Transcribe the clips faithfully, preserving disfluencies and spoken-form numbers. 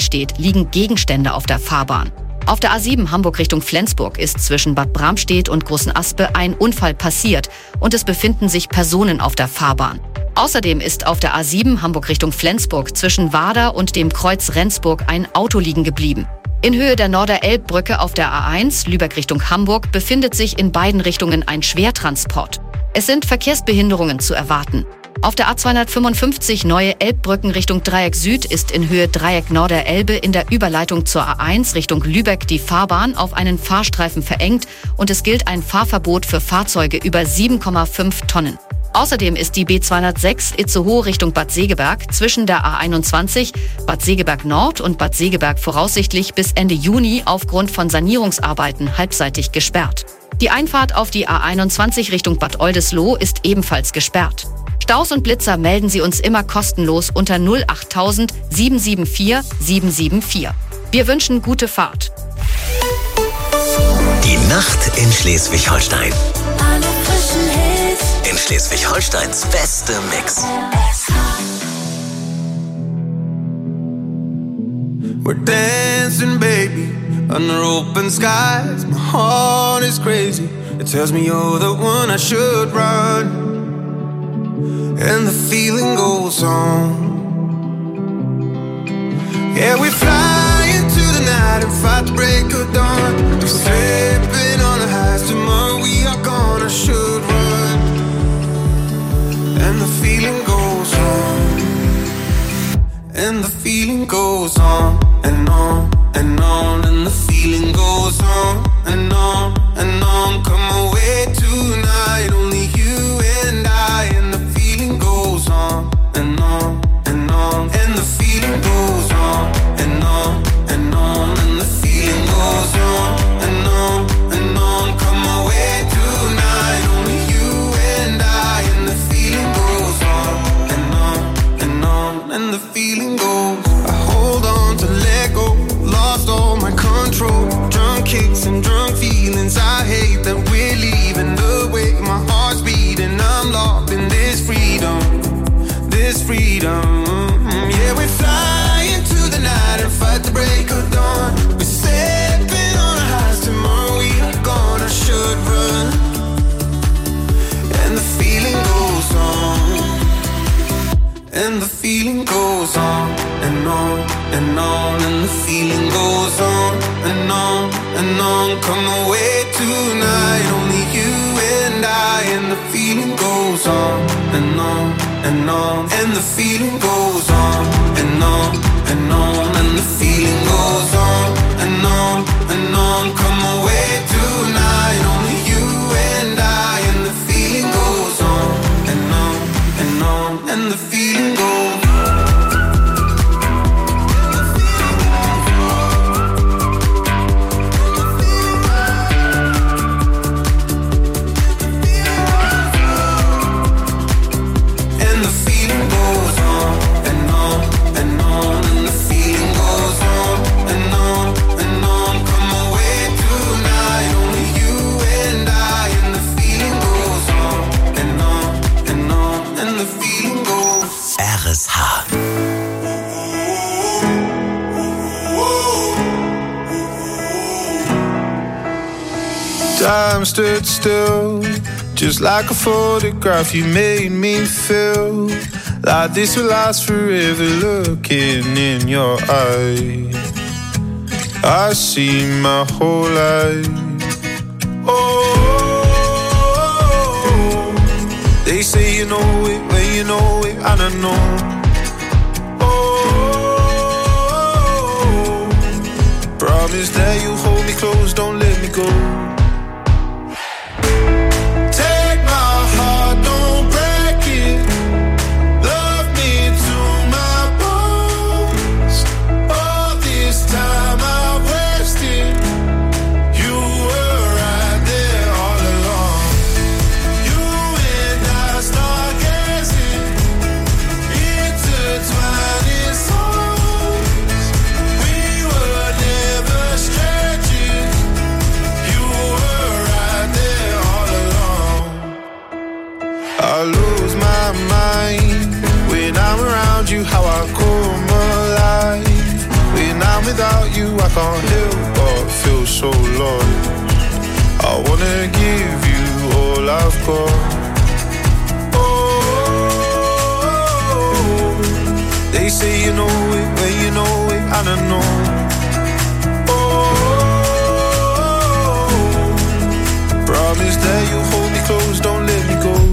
steht, liegen Gegenstände auf der Fahrbahn. Auf der A sieben Hamburg Richtung Flensburg ist zwischen Bad Bramstedt und Großenaspe ein Unfall passiert und es befinden sich Personen auf der Fahrbahn. Außerdem ist auf der A sieben Hamburg Richtung Flensburg zwischen Wader und dem Kreuz Rendsburg ein Auto liegen geblieben. In Höhe der Norderelbbrücke auf der A eins Lübeck Richtung Hamburg befindet sich in beiden Richtungen ein Schwertransport. Es sind Verkehrsbehinderungen zu erwarten. Auf der A zweihundertfünfundfünfzig Neue Elbbrücken Richtung Dreieck Süd ist in Höhe Dreieck Norderelbe in der Überleitung zur A eins Richtung Lübeck die Fahrbahn auf einen Fahrstreifen verengt und es gilt ein Fahrverbot für Fahrzeuge über sieben Komma fünf Tonnen. Außerdem ist die B zweihundertsechs Itzehoe Richtung Bad Segeberg zwischen der A einundzwanzig, Bad Segeberg Nord und Bad Segeberg voraussichtlich bis Ende Juni aufgrund von Sanierungsarbeiten halbseitig gesperrt. Die Einfahrt auf die A einundzwanzig Richtung Bad Oldesloe ist ebenfalls gesperrt. Staus und Blitzer melden Sie uns immer kostenlos unter null acht null null sieben sieben vier sieben sieben vier. Wir wünschen gute Fahrt. Die Nacht in Schleswig-Holstein. Alle frischen Hits. In Schleswig-Holsteins beste Mix. We're dancing, baby, under open skies. My heart is crazy. It tells me you're the one I should run. And the feeling goes on. Yeah, we fly into the night and fight the break of dawn. We're slipping on the highs. Tomorrow we are gonna should run. And the feeling goes on. And the feeling goes on and on and on. And the feeling goes on and on and on. Come away tonight, only you and I. And the feeling goes on and on and on. And the feeling goes on and on and on. And the feeling goes on and on and on. Come away tonight, only you and I. And the feeling goes on and on and on. And the feeling goes. I hold on to let go. Lost all my control. Drunk kicks and drunk feelings. I hate that we're leaving the way my heart's beating. I'm locked in this freedom, this freedom. Yeah, we fly into the night and fight the break of dawn. We're stepping on our highs. Tomorrow we are gonna should run. And the feeling goes on. And the feeling goes on and on and on. And the feeling goes on and on and on. Come away tonight, only you and I. And the feeling goes on and on and on. And the feeling goes on and on and on. And the feeling goes on and on and on. Come away tonight, only you and I. And the feeling goes on and on and on. And the feeling goes. Time stood still, just like a photograph. You made me feel like this will last forever. Looking in your eyes, I see my whole life. Oh, they say you know it when you know it, and I know. Oh, promise that you hold me close, don't let me go. You And without you I can't help but feel so lost. I wanna give you all I've got. Oh, they say you know it when you know it, and I know. Promise that you'll hold me close, don't let me go.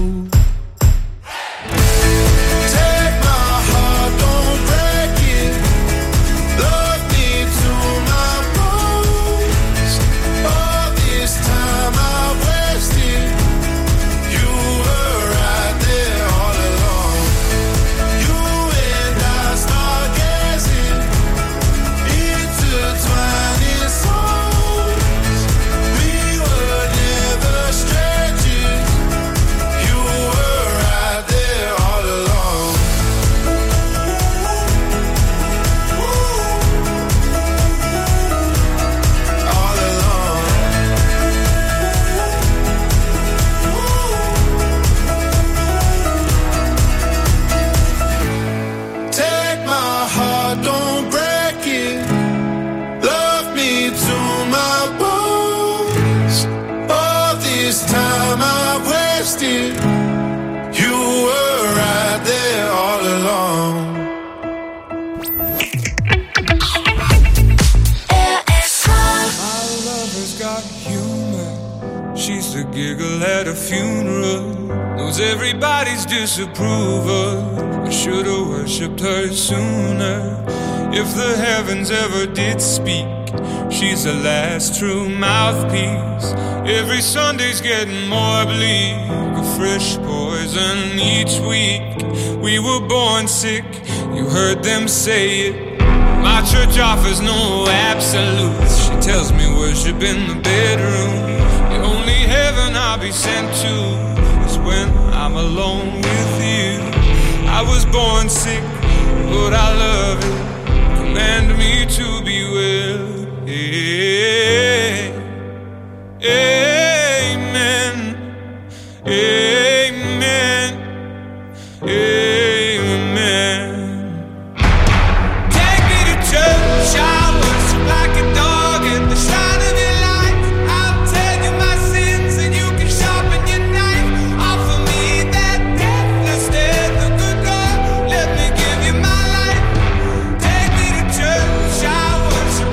Take my heart, don't break it. Love me to my bones. All this time I wasted. You were right there all along. You and I start gazing, intertwining souls. We were never strangers. You were right there all along. All along. Take my heart, don't break it. Love me to my bones. All this time I've wasted. You were right there all along. My lover's got humor. She's the giggle at a funeral. Knows everybody's disapproval. I should've worshipped her sooner. If the heavens ever did speak, she's the last true mouthpiece. Every Sunday's getting more bleak, a fresh poison each week. We were born sick, you heard them say it. My church offers no absolutes. She tells me worship in the bedroom. The only heaven I'll be sent to is when I'm alone with you. I was born sick, but I love it. Command me to be well. Amen. Amen. Amen. Take me to church, I worship like a dog in the shine of your light. I'll tell you my sins and you can sharpen your knife. Offer me that deathless death, the good God, let me give you my life. Take me to church, I worship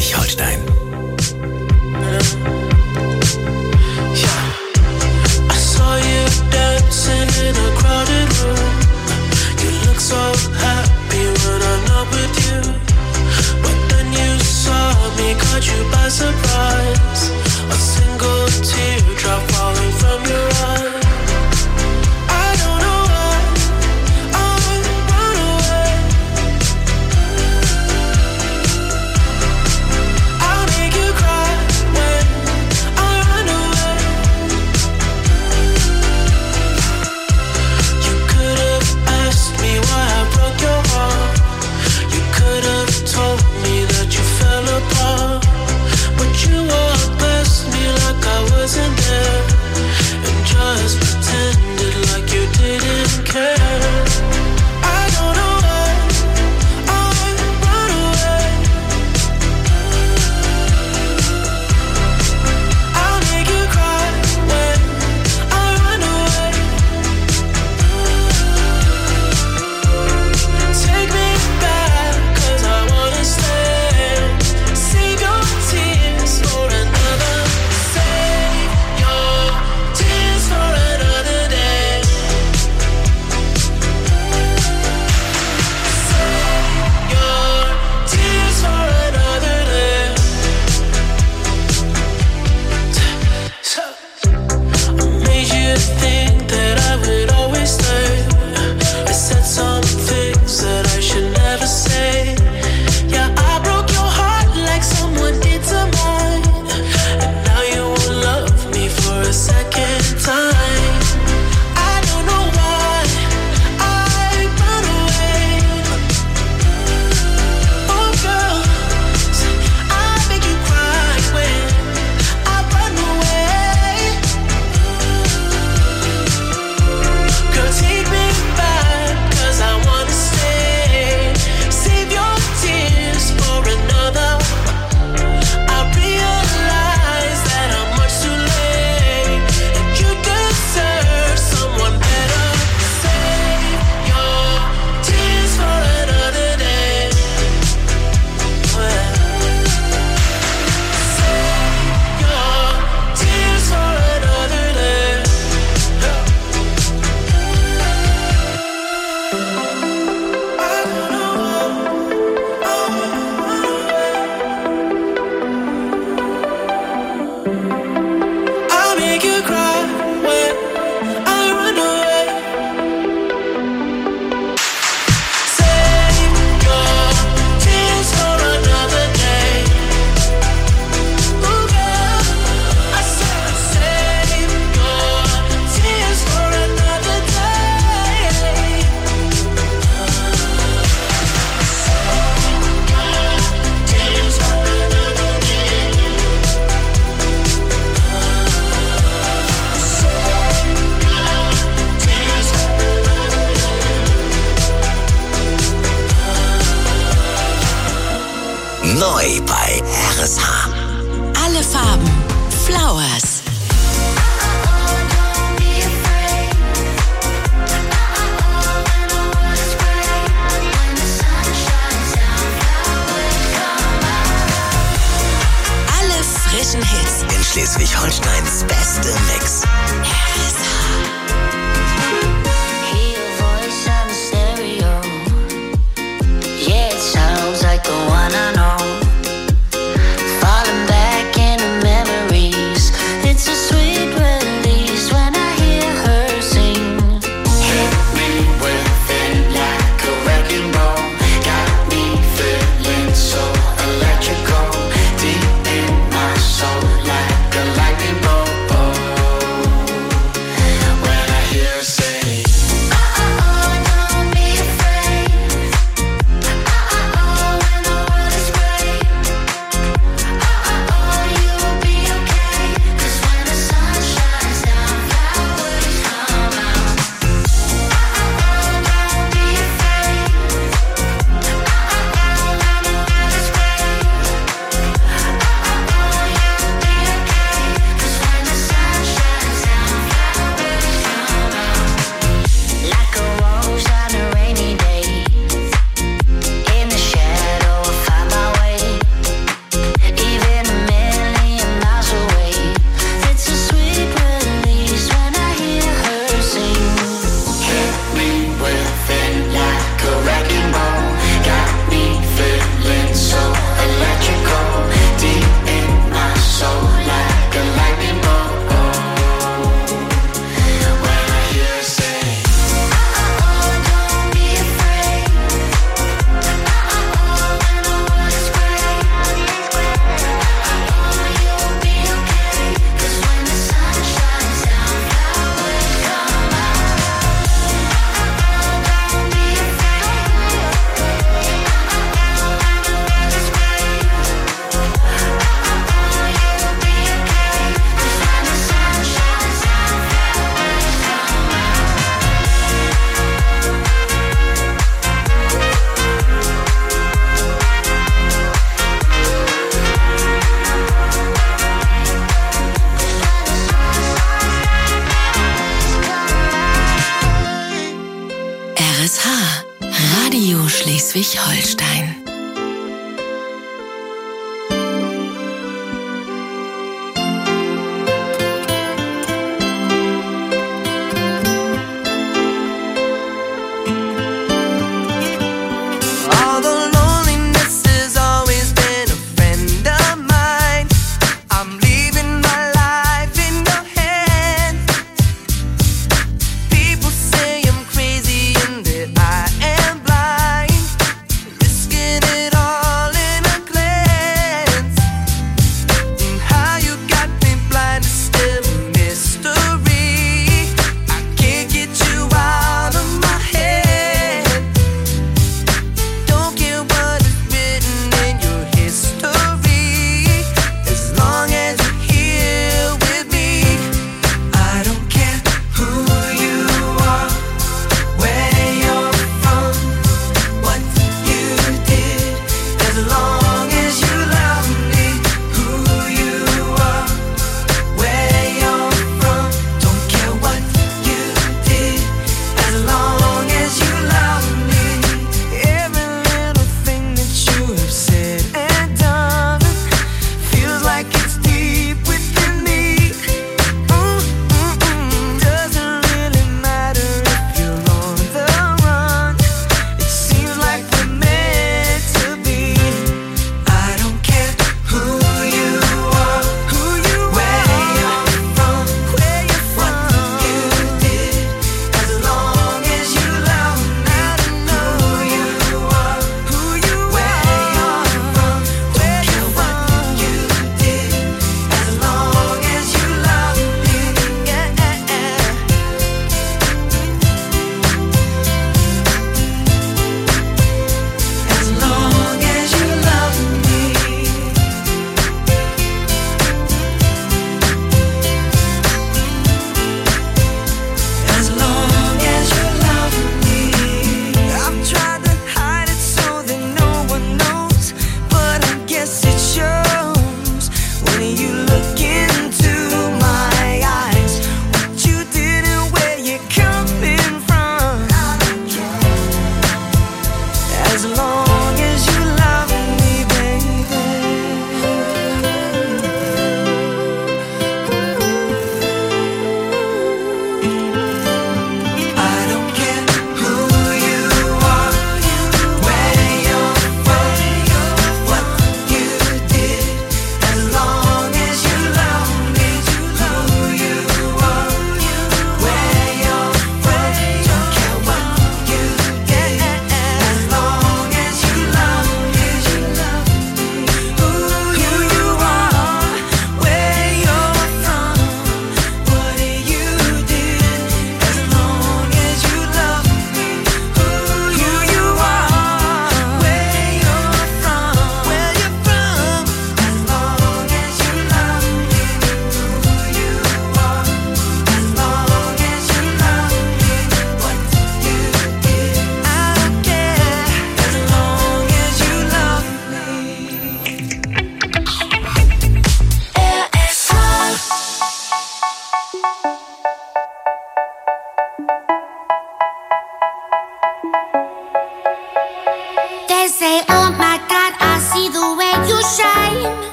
Schleswig-Holstein. I saw you dancing in a crowded room. You look so happy when I'm not with you. But then you saw me, caught you by surprise. A single teardrop falling from your eye. Neu bei R S H. Alle Farben. Flowers. Alle frischen Hits. In Schleswig-Holsteins beste Mix. R S H. Like the one I know, falling back into memories. Schleswig-Holstein.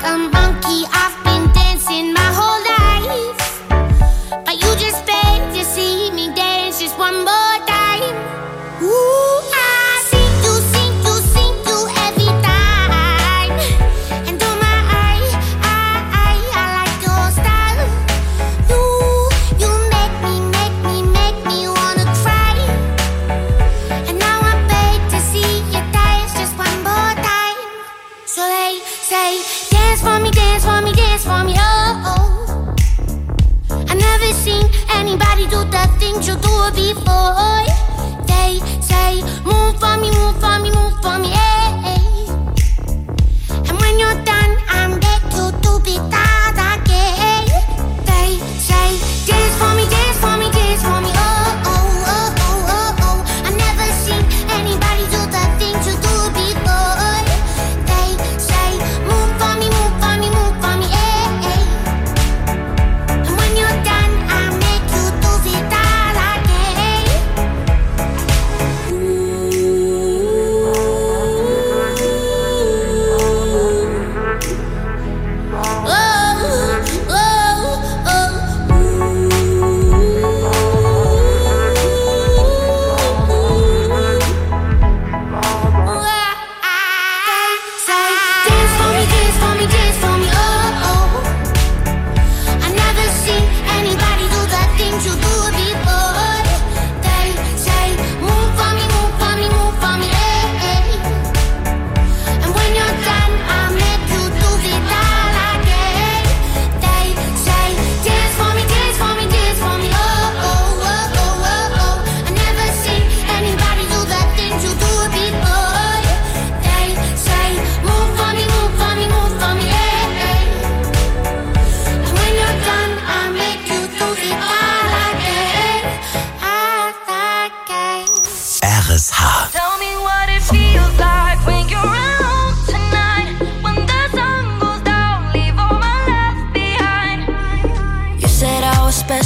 But you just paid yourself.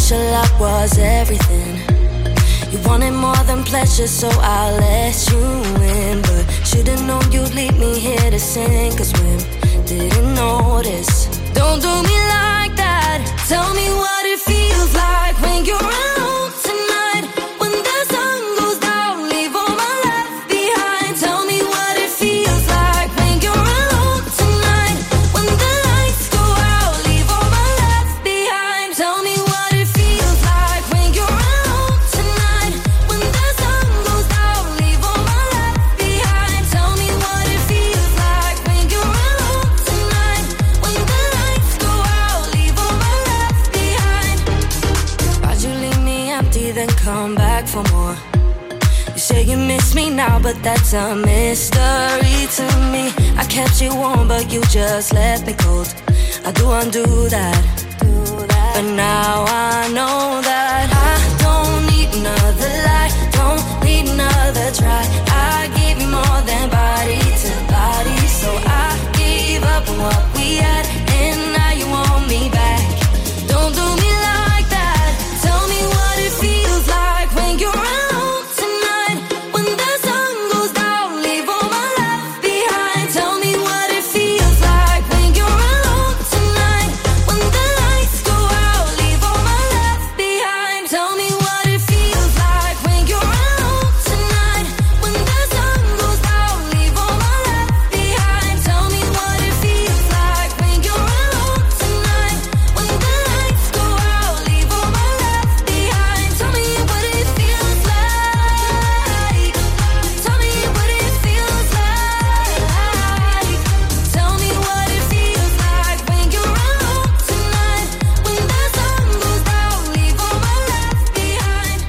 special love was everything. You wanted more than pleasure, so I let you in. But should've known you'd leave me here to sing, cause women didn't notice. Don't do me like that. Tell me what it feels like when you're alone tonight. When the sun goes down, leave all my left behind. Tell me what it feels like when you're alone tonight. When the lights go out, leave all my left behind. Tell me what it feels like when you're alone tonight. When the sun goes down, leave all my left behind. Tell me what it feels like when you're alone tonight. When the lights go out, leave all my left behind. Why'd you leave me empty, then come back for more? You say you miss me now, but that's a mystery to me. I kept you warm, but you just left me cold. I do undo that, but now I know that I don't need another lie, don't need another try. I gave you more than body to body, so I gave up on what we had, and now you want me back. Don't do me like that. Tell me what it feels like when you're alone tonight. When the sun goes down, leave all my left behind. Tell me what it feels like when you're alone tonight. When the lights go out, leave all my left behind. Tell me what it feels like when you're alone tonight. When the sun goes down, leave all my left behind. Tell me what it feels like when you're alone tonight. When the lights go out, leave all my left behind. Tell me what it feels like. Tell me what it feels like. Tell me what it feels like when you're alone tonight. When the sun goes down, leave all my left behind.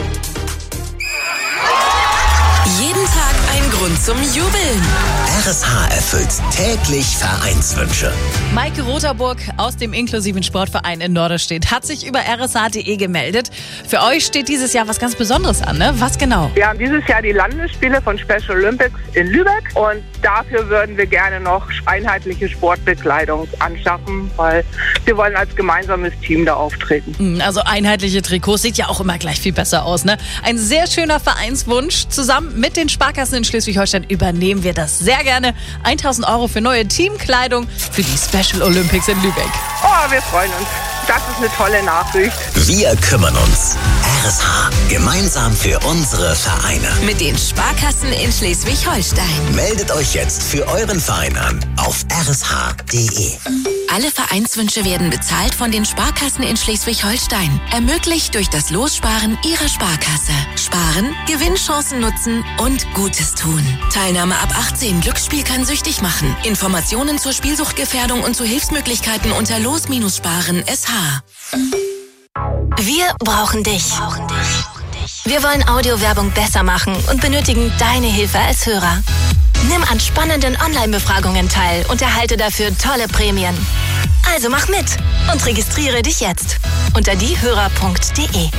Jeden Tag ein Grund zum Jubeln. R S H erfüllt täglich Vereinswünsche. Maike Rotherburg aus dem inklusiven Sportverein in Norderstedt hat sich über r s h punkt d e gemeldet. Für euch steht dieses Jahr was ganz Besonderes an, ne? Was genau? Wir haben dieses Jahr die Landesspiele von Special Olympics in Lübeck und dafür würden wir gerne noch einheitliche Sportbekleidung anschaffen, weil wir wollen als gemeinsames Team da auftreten. Also einheitliche Trikots sieht ja auch immer gleich viel besser aus, ne? Ein sehr schöner Vereinswunsch. Zusammen mit den Sparkassen in Schleswig-Holstein übernehmen wir das sehr gerne. tausend Euro für neue Teamkleidung für die Special Olympics in Lübeck. Oh, wir freuen uns. Das ist eine tolle Nachricht. Wir kümmern uns. R S H. Gemeinsam für unsere Vereine. Mit den Sparkassen in Schleswig-Holstein. Meldet euch jetzt für euren Verein an auf r s h punkt d e. Alle Vereinswünsche werden bezahlt von den Sparkassen in Schleswig-Holstein. Ermöglicht durch das Lossparen Ihrer Sparkasse. Sparen, Gewinnchancen nutzen und Gutes tun. Teilnahme ab achtzehn. Glücksspiel kann süchtig machen. Informationen zur Spielsuchtgefährdung und zu Hilfsmöglichkeiten unter Los-Sparen S H. Wir brauchen dich. Wir wollen Audiowerbung besser machen und benötigen deine Hilfe als Hörer. Nimm an spannenden Online-Befragungen teil und erhalte dafür tolle Prämien. Also mach mit und registriere dich jetzt unter diehörer punkt d e.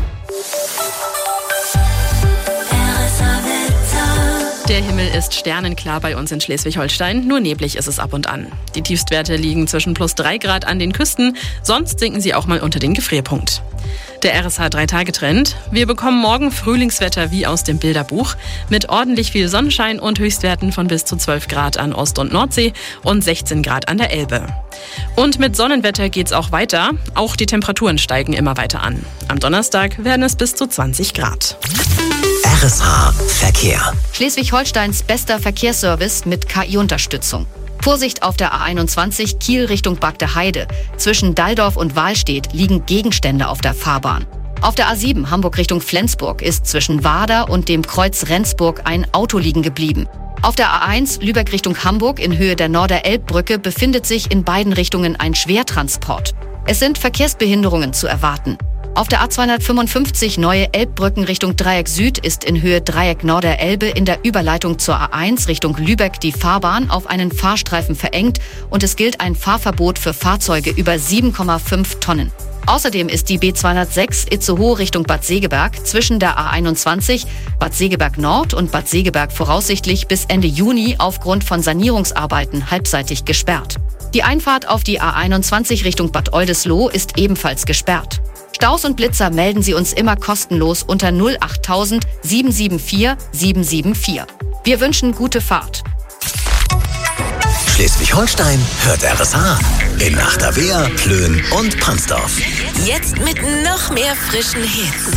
Der Himmel ist sternenklar bei uns in Schleswig-Holstein, nur neblig ist es ab und an. Die Tiefstwerte liegen zwischen plus drei Grad an den Küsten, sonst sinken sie auch mal unter den Gefrierpunkt. Der R S H drei Tage Trend. Wir bekommen morgen Frühlingswetter wie aus dem Bilderbuch, mit ordentlich viel Sonnenschein und Höchstwerten von bis zu zwölf Grad an Ost- und Nordsee und sechzehn Grad an der Elbe. Und mit Sonnenwetter geht's auch weiter, auch die Temperaturen steigen immer weiter an. Am Donnerstag werden es bis zu zwanzig Grad. R S H Verkehr. Schleswig-Holsteins bester Verkehrsservice mit K I-Unterstützung. Vorsicht auf der A einundzwanzig Kiel Richtung Bagde Heide. Zwischen Dalldorf und Wahlstedt liegen Gegenstände auf der Fahrbahn. Auf der A sieben Hamburg Richtung Flensburg ist zwischen Wader und dem Kreuz Rendsburg ein Auto liegen geblieben. Auf der A eins Lübeck Richtung Hamburg in Höhe der Norder-Elb-Brücke befindet sich in beiden Richtungen ein Schwertransport. Es sind Verkehrsbehinderungen zu erwarten. Auf der A zweihundertfünfundfünfzig Neue Elbbrücken Richtung Dreieck Süd ist in Höhe Dreieck Norder-Elbe in der Überleitung zur A eins Richtung Lübeck die Fahrbahn auf einen Fahrstreifen verengt und es gilt ein Fahrverbot für Fahrzeuge über sieben Komma fünf Tonnen. Außerdem ist die B zweihundertsechs Itzehoe Richtung Bad Segeberg zwischen der A einundzwanzig, Bad Segeberg Nord und Bad Segeberg voraussichtlich bis Ende Juni aufgrund von Sanierungsarbeiten halbseitig gesperrt. Die Einfahrt auf die A einundzwanzig Richtung Bad Oldesloe ist ebenfalls gesperrt. Staus und Blitzer melden Sie uns immer kostenlos unter null achttausend sieben sieben vier sieben sieben vier. Wir wünschen gute Fahrt. Schleswig-Holstein hört R S H in Achterwehr, Plön und Pansdorf. Jetzt mit noch mehr frischen Hits.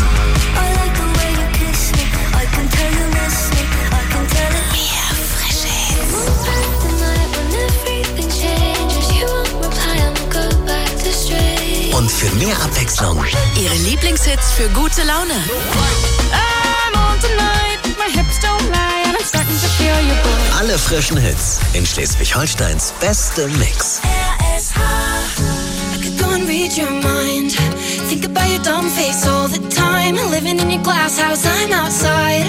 Mehr frische Hits. Und für mehr Abwechslung Ihre Lieblingshits für gute Laune. alle frischen Hits in Schleswig-Holsteins bestem Mix. R S H. I could go and read your mind. Think about your dumb face all the time. Living in your glass house, I'm outside.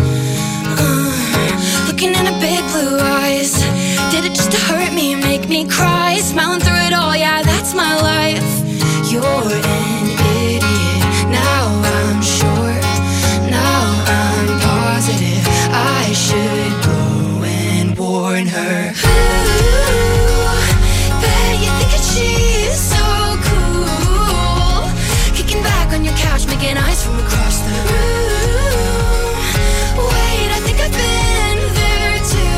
Uh, looking in her big blue eyes. Did it just to hurt me, make me cry? Smiling through it all, yeah, that's my life. You're an idiot. Now I'm sure. Now I'm positive. I should go and warn her. Ooh, bet you think that she's so cool. Kicking back on your couch, making eyes from across the room. Wait, I think I've been there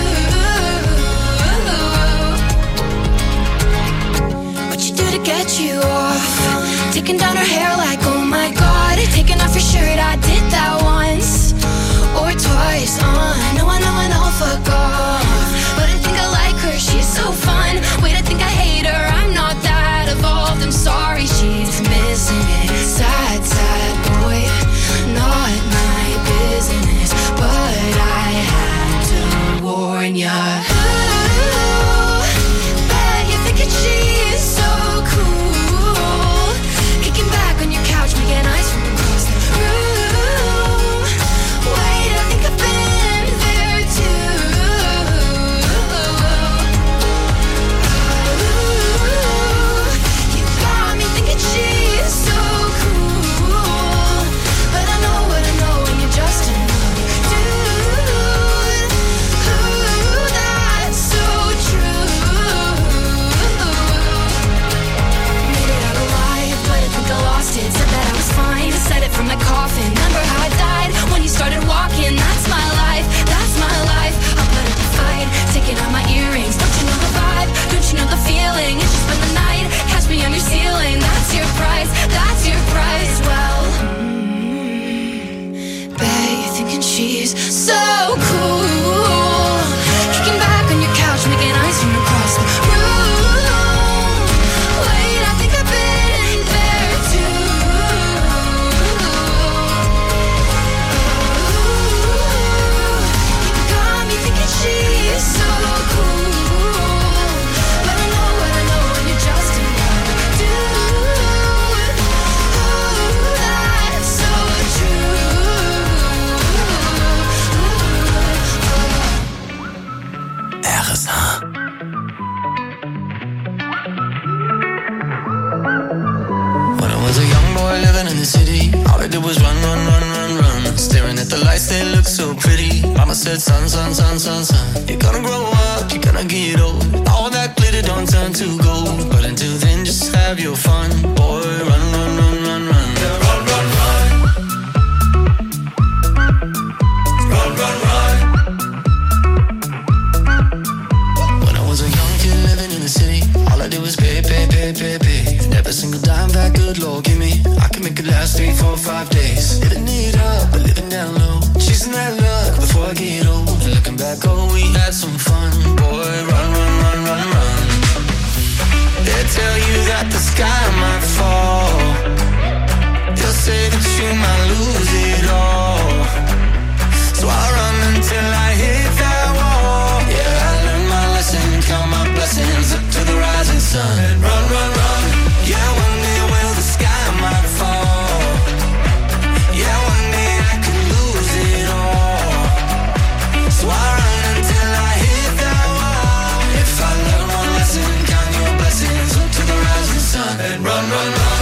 too. What you do to get you off? Taking down her hair like, oh my god. Taking off your shirt, I did that once or twice. Uh, no, I know, I know, fuck off. But I think I like her, she's so fun. Wait, I think I hate her, I'm not that evolved. I'm sorry, she's missing it. Sad, sad boy, not my business. But I had to warn ya. Ooh, bet you think that she's so cool. Kicking back on your couch, making eyes from across the room. Wait, I think I've been there too. Ooh, you got me thinking she's so cool. But I know what I know, and you're just another dude. Ooh, that's so true. Made it out alive, but I think I lost it. Said that I was fine, said it from my coffin. Remember how I died when you started walking? That's my life, that's my life. I'll put up a fight, taking out my earrings. Don't you know the vibe? Don't you know the feeling? It's just been the night, catch me on your ceiling. That's your price, that's your price. Well, mm, bet you're thinking she's so cool. Kicking back on your couch, making eyes from across the room. Wait, I think I've been there too. You got me thinking she's so cool. But I know what I know, and you're just another dude. Ooh, that's so true. R S H. When I was a young boy living in the city, all I did was run, run, run, run, run. Staring at the lights, they look so pretty. Mama said, son, son, son, son, son, you're gonna grow up, you're gonna get old. All that glitter don't turn to gold. But until then, just have your fun. Boy, run, run, run, run, run. Run, run, run. Run, run, run. When I was a young kid living in the city, all I did was pay, pay, pay, pay, pay. Every single dime that good Lord give me, I can make it last three, four, five days. Living it up, but living down low, chasing that luck before I get old. And looking back, oh, we had some fun. Boy, run, run, run, run, run. They tell you that the sky might fall. They'll say that you might lose it all. So I run until I hit that wall. Yeah, I learned my lesson, count my blessings up to the rising sun. And run, run, run. Yeah, one day will the sky might fall. Yeah, one day I could lose it all. So I run until I hit that wall. If I learn one lesson, count your blessings up to the rising sun. And run, run, run.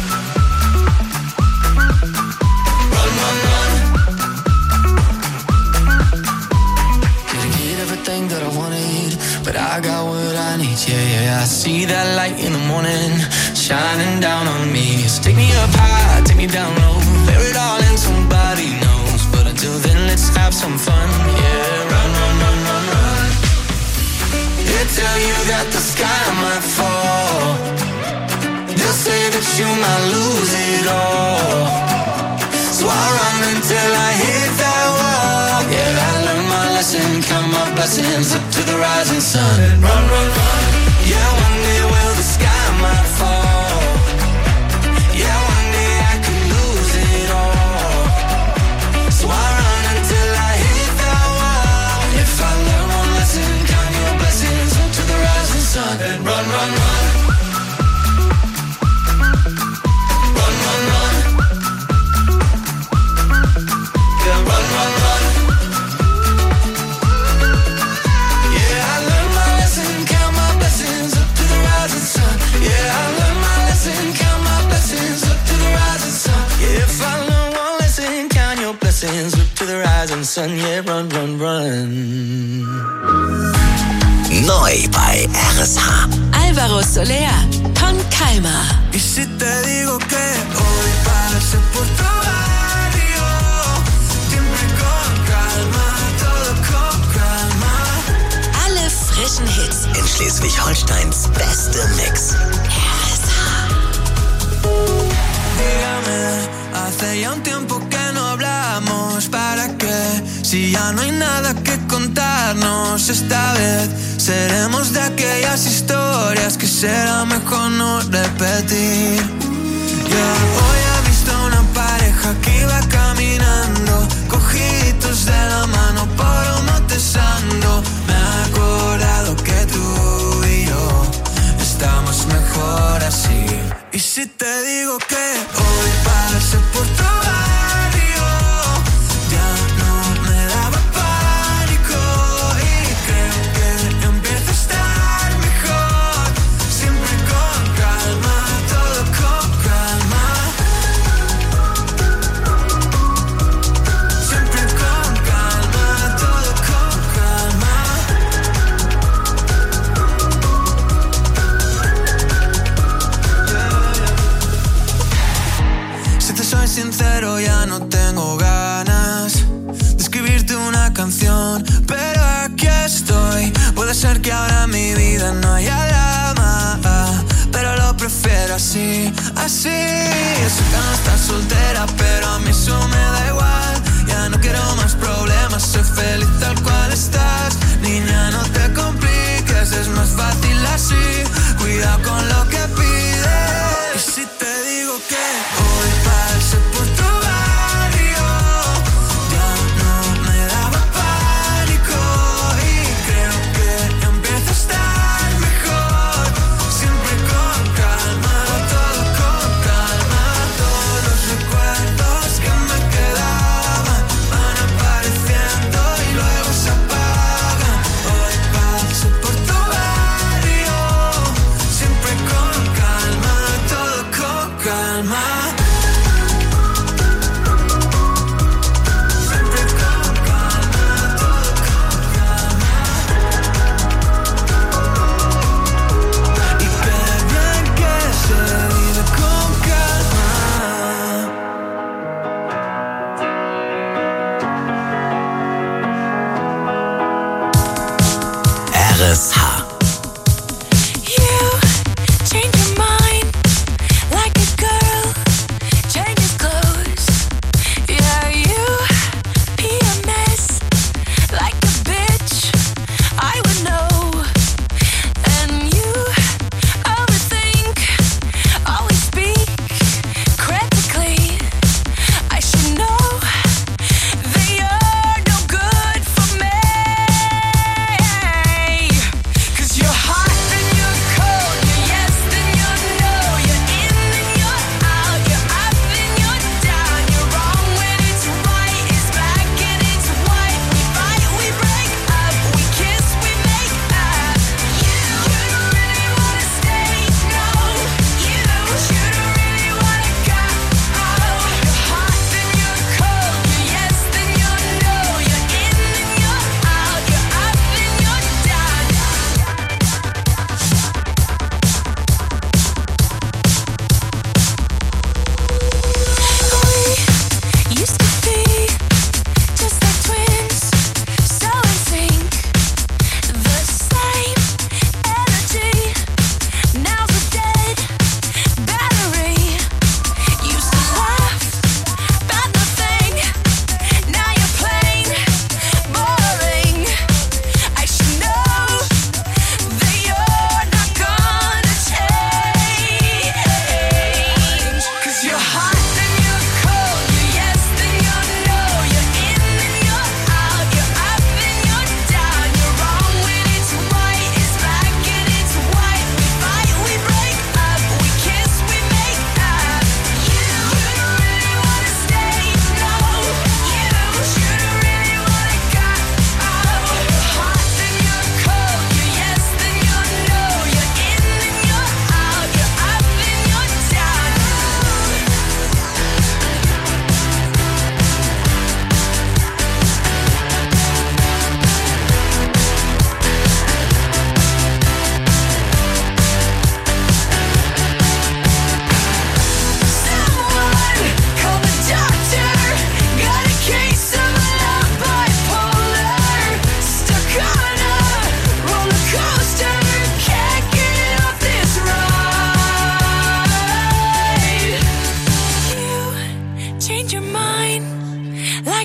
Run, run, run. Didn't get everything that I wanted, but I got what I need. Yeah, yeah, I see that light in the morning, shining down on me. So take me up high, take me down low, bear it all and somebody knows. But until then, let's have some fun. Yeah, run, run, run, run, run. They tell you that the sky might fall. They'll say that you might lose it all. So I run until I hit that wall. Yeah, I learned my lesson, count my blessings up to the rising sun. Run, run, run. Yeah, one day will the sky might fall. Yeah, one day I could lose it all. So I run until I hit that wall. If I learn one lesson, count your blessings up to the rising sun. And run, run, run. Run, run, run. Yeah, run, run, run. Yeah, I learned my lesson, count my blessings up to the rising sun. Yeah, I learned my lesson, count my blessings up to the rising sun. Yeah, if I learn one lesson, count your blessings up to the rising sun. Yeah, run, run, run. Neu bei R S H. Alvaro Soler, Con Calma. Y si te digo que hoy pasé por tu barrio, siempre con calma, todo con calma. Alle frischen Hits. In Schleswig-Holsteins beste Mix. R S H. Dígame, hace ya un tiempo que no hablamos. ¿Para qué? Si ya no hay nada que contarnos. Esta vez seremos de aquellas historias que será mejor no repetir. Yeah. Hoy he visto una pareja que iba caminando, cogiditos de la mano por un Montesando. Me he acordado que tú y yo estamos mejor así. Y si te digo que hoy pasé por tu barrio, ya no me daba pánico. Y creo que empieza a estar mejor. Siempre con calma, todo con calma. Siempre con calma, todo con calma. Si te soy sincero, ya no tengo ganas de escribirte una canción, pero aquí estoy. Puede ser que ahora en mi vida no haya drama, pero lo prefiero así, así. Sé que no estás soltera, pero a mí eso me da igual. Ya no quiero más problemas, soy feliz tal cual estás. Niña, no te compliques, es más fácil así. Cuidado con lo que pides. Y si te digo que hoy pasé por tu barrio, ya no me daba pánico. Y creo que empieza a estar mejor. Siempre con calma, todo con calma. Todos los recuerdos que me quedaban van apareciendo y luego se apagan. Hoy paso por tu barrio, siempre con calma.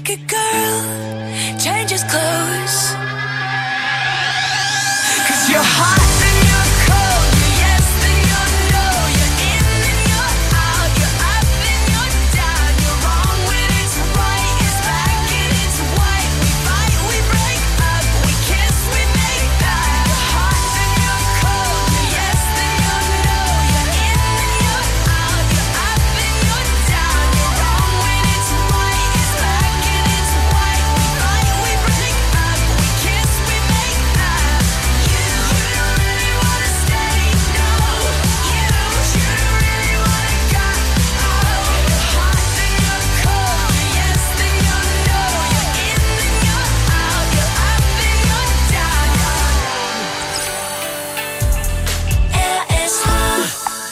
naked girl changes clothes. 'Cause you're hot and you're cold, you're yes and you're no, you're in and you're out, you're up and you're down, you're wrong when it's right, it's black and it's white. We fight, we break up, we kiss, we make up. You're hot and you're cold, you're yes and you're no, you're in and you're out, you're up and you're down, you're wrong when it's right, it's black and it's white. We fight, we break up, we kiss, we make up. You really wanna stay, no. You, you really wanna go. Oh, you're hot and you're cold, you're yes and you're no, you're in and you're out, you're up and you're down. Air is hot.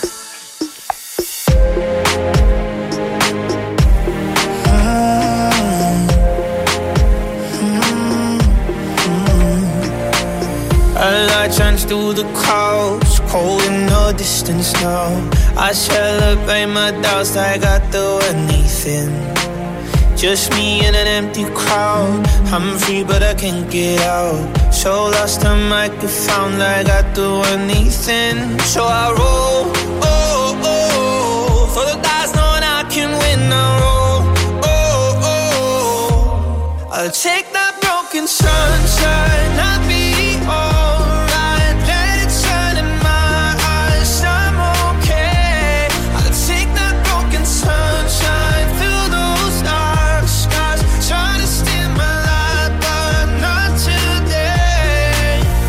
A light shines through the clouds, cold in the distance now. I celebrate my doubts like I do anything. Just me in an empty crowd. I'm free but I can't get out. So lost I might get found like I do anything. So I roll, oh, oh, for the guys knowing I can win. I roll, oh, oh, I'll take that broken sunshine, I'll be alright. Let it shine in my eyes, I'm okay. I'll take that broken sunshine through those dark skies. Try to steal my light, but not today.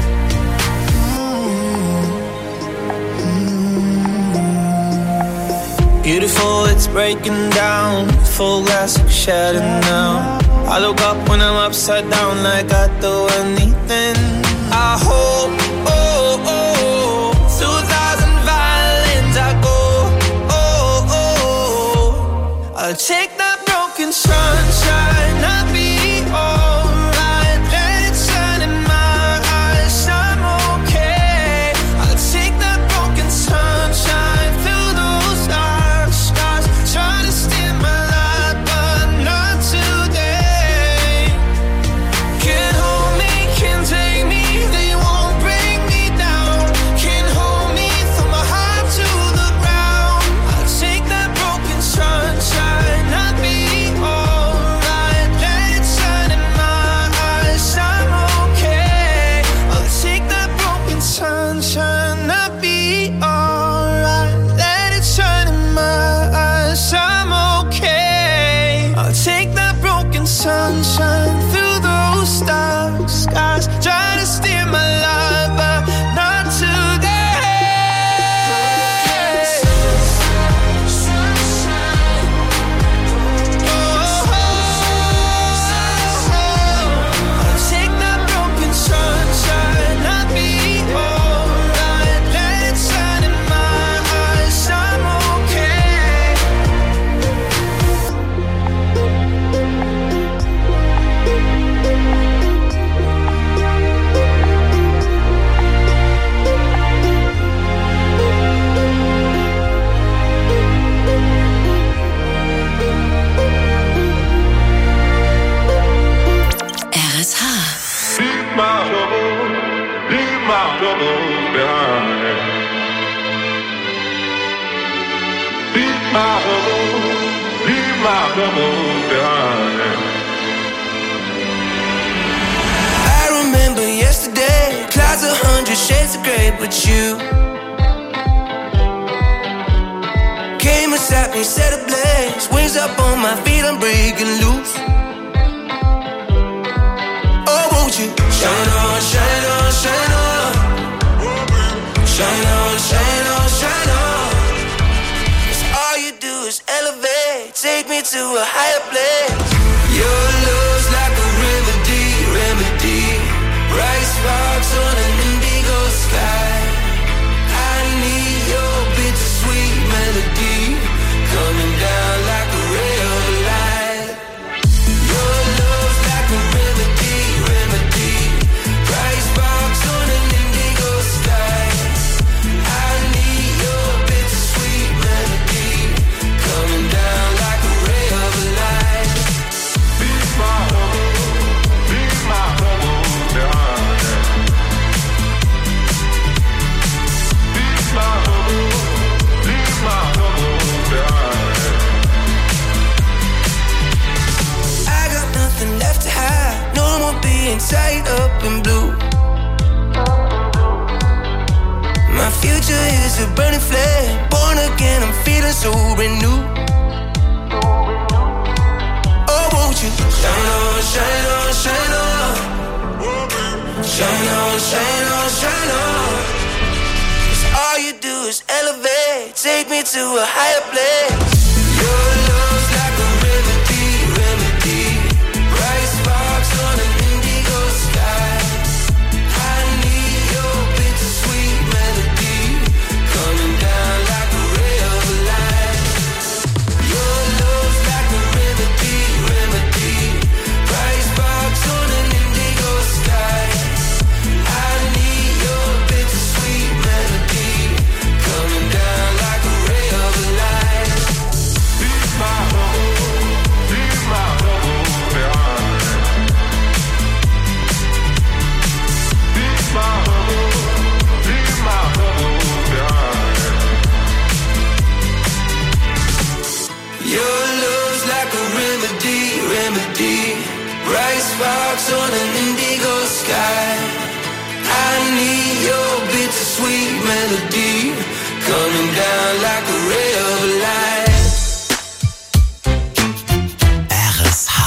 Beautiful, it's breaking down. Full glass like shattered now. I look up when I'm upside down like I do anything. I hope, oh, oh, through a thousand violins I go, oh, oh, I'll take that broken sunshine, I'll be alright. Let it shine in my eyes, I'm okay. I'll take that broken sunshine through those dark skies. Try to steal my light, but not today. Can't hold me, can't take me, they won't bring me down. Can't hold me, throw my heart to the ground. I'll take that broken sunshine, I'll be alright. Let it shine in my eyes, I'm okay. I'll take that broken sunshine, I'll be alright. Let it shine in my eyes, I'm okay. I'll take that broken sunshine through those dark skies. Try to steal my life, but not today. I'll take that broken sunshine, I'll be alright. Let it shine in my eyes, I'm okay. R S H. Leave my troubles, leave my troubles behind. Leave my troubles, leave my troubles behind. I remember yesterday, clouds a hundred shades of gray, but you came and sat me, set ablaze. Wings up on my feet, I'm breaking loose. Oh, won't you shine on, shine on, shine on, shine on, shine on, shine on. 'Cause all you do is elevate, take me to a higher place. Your love's like a remedy, remedy. Bright sparks on an indigo sky. I need your bittersweet melody coming down like a ray of light. Your love's like a remedy, remedy. Bright sparks on an indigo sky. I need your bittersweet melody coming down like a ray of light. so brand new. Oh, won't you shine on, shine on, shine on, shine on, shine on, shine on. 'Cause all you do is elevate, take me to a higher place. Your love's like a remedy, remedy. Bright sparks on an indigo sky. I need your bittersweet melody coming down like a ray of light. Your love's like a remedy, remedy. Bright sparks on an indigo sky. I need your bittersweet melody coming down like a ray of light. Leave my home, leave my home behind. Leave my home, leave my home behind. Your love's like a remedy, remedy. Bright sparks on an indigo sky. I need your bittersweet melody coming down like a ray of light. R S H.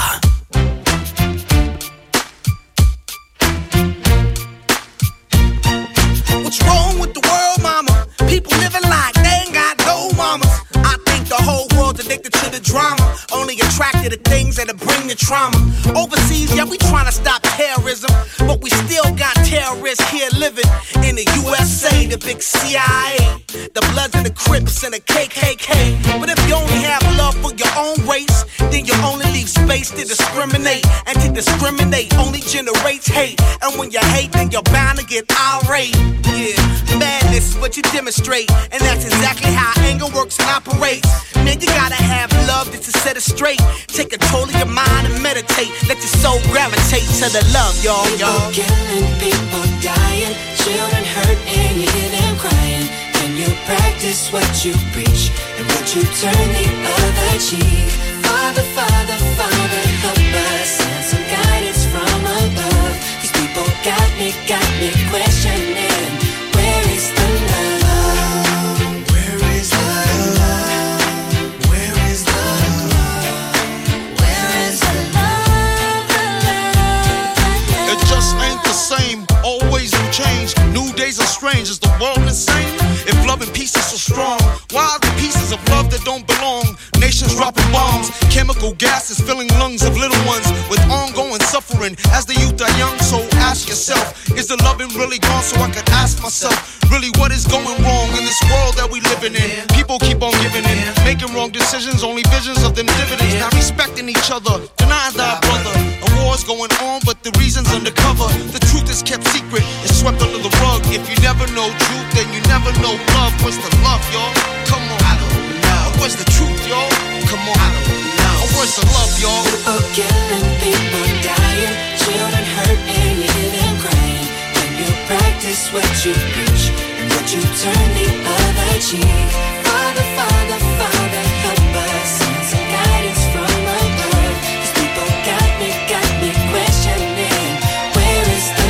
What's wrong with the world, mama? People living like they ain't got no mamas. I think the whole world's addicted to the drama, only attracted to things that'll bring the trauma. Overseas, yeah, we trying to stop terrorism, but we still got terrorists here living in the U S A, the big C I A, the Bloods and the Crips and the K K K. But if you only have love for your own race, then you only leave space to discriminate, and to discriminate only generates hate. And when you hate, then you're bound to get irate. Yeah, madness is what you demonstrate, and that's exactly how anger works and operates. Man, you gotta have love just to set it straight. Take control of your mind and meditate. Let your soul gravitate to the love, y'all, y'all. People killing, people dying, children hurt and you hear them crying. When you practice what you preach, and would you turn the other cheek? Father, Father, Father, help us, send some guidance from above. These people got me, got me questioning, where is the love? Where is the love? Where is the love? Where is the love, the love, the love? It just ain't the same, always new change. New days are strange, is the world insane? If love and peace is so strong, why are the pieces of love that don't belong? Nations dropping bombs, chemical gases filling lungs of little ones with ongoing suffering as the youth are young. So ask yourself, is the loving really gone? So I could ask myself, really what is going wrong in this world that we living in? People keep on giving in, making wrong decisions, only visions of them dividends. Not respecting each other, denying thy brother. A war's going on, but the reason's undercover. The truth is kept secret, it's swept under the rug. If you never know truth, then you never know love. Where's the love, y'all? Come on. I don't know. Where's the truth, y'all? Come on. I don't know. Where's the love, y'all? People killing, people dying, children hurt and you hear them crying. When you practice what you preach, and would you turn the other cheek? Father, Father, Father, help us, send some guidance from above. These people got me, got me questioning, where is the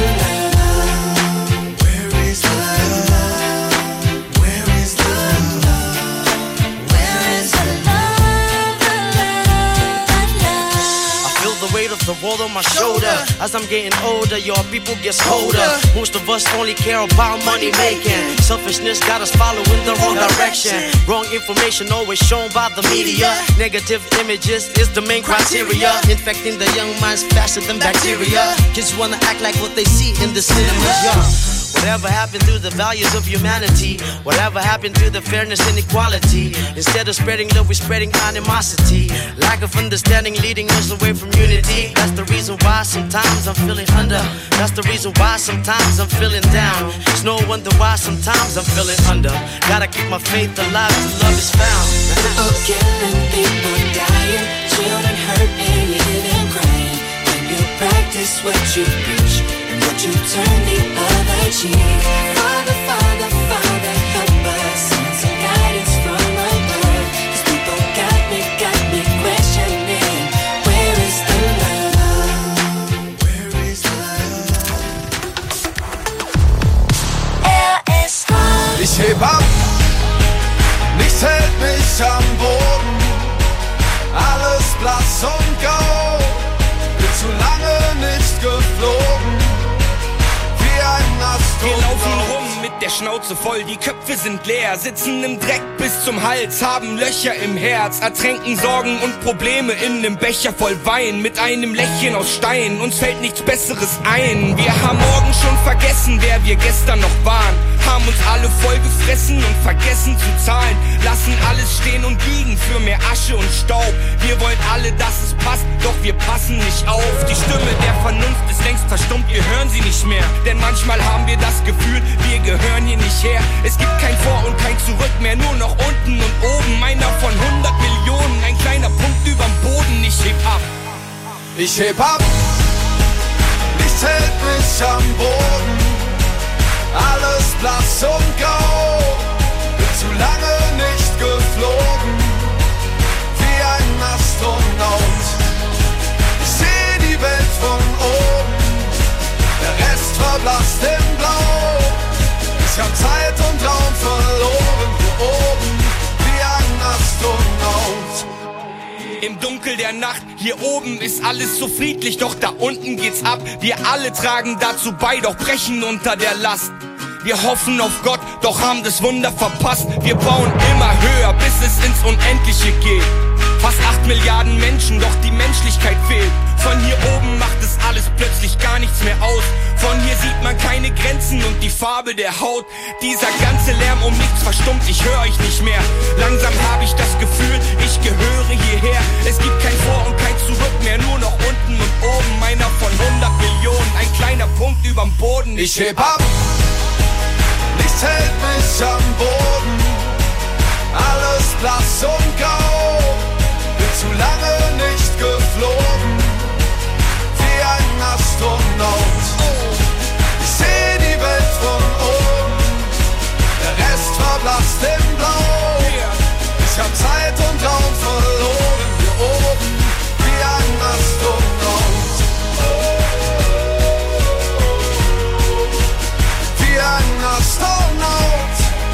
love? Where is the love? Where is the love? Where is the love, the love, the love? I feel the weight of the world on my shoulder. As I'm getting older, your people get colder. Most of us only care about money making. Selfishness got us following the wrong direction. Wrong information always shown by the media. Negative images is the main criteria. Infecting the young minds faster than bacteria. Kids wanna act like what they see in the cinemas, yeah. Whatever happened to the values of humanity? Whatever happened to the fairness and equality? Instead of spreading love, we're spreading animosity. Lack of understanding leading us away from unity. That's the reason why sometimes I'm feeling under. That's the reason why sometimes I'm feeling down. It's no wonder why sometimes I'm feeling under. Gotta keep my faith alive till love is found. People killing, people dying, children hurt and you hear them crying. When you practice what you preach, and would you turn the other cheek? Father, Father, Father, help us, send some guidance from above. These people got me, got me questioning, where is the love? Where is the love? R S H. Ich heb ab, nichts hält mich auf. der Schnauze voll, die Köpfe sind leer, sitzen im Dreck bis zum Hals, haben Löcher im Herz, ertränken Sorgen und Probleme in nem Becher voll Wein, mit einem Lächeln aus Stein, uns fällt nichts Besseres ein. Wir haben morgen schon vergessen, wer wir gestern noch waren, haben uns alle voll gefressen und vergessen zu zahlen, lassen alles stehen und liegen für mehr Asche und Staub. Wir wollen alle, dass es passt, doch wir passen nicht auf. Die Stimme der Vernunft ist längst verstummt, wir hören sie nicht mehr, denn manchmal haben wir das Gefühl, wir gehören hier nicht her. Es gibt kein Vor und kein Zurück mehr, nur noch unten und oben. Einer von hundert Millionen, ein kleiner Punkt überm Boden. Ich heb ab, ich heb ab, nichts hält mich am Boden, alles blass und grau, bin zu lange nicht geflogen, wie ein Astronaut. Ich seh die Welt von oben, der Rest verblasst in Blau. Ich hab Zeit und Raum verloren, hier oben, wie ein Astronaut. Im Dunkel der Nacht, hier oben ist alles so friedlich, doch da unten geht's ab. Wir alle tragen dazu bei, doch brechen unter der Last. Wir hoffen auf Gott, doch haben das Wunder verpasst. Wir bauen immer höher, bis es ins Unendliche geht. Fast acht Milliarden Menschen, doch die Menschlichkeit fehlt. Von hier oben macht es alles plötzlich gar nichts mehr aus. Von hier sieht man keine Grenzen und die Farbe der Haut. Dieser ganze Lärm um nichts verstummt, ich höre euch nicht mehr. Langsam habe ich das Gefühl, ich gehöre hierher. Es gibt kein Vor und kein Zurück mehr, nur noch unten und oben. Meiner von hundert Millionen, ein kleiner Punkt überm Boden. Ich heb ab, nichts hält mich am Boden, alles blass und grau, bin zu lange nicht geflogen, wie ein Astronaut. Ich seh die Welt von oben, der Rest verblasst in Blau. Ich hab Zeit und Raum verloren, hier oben, wie ein Astronaut. Wie ein Astronaut.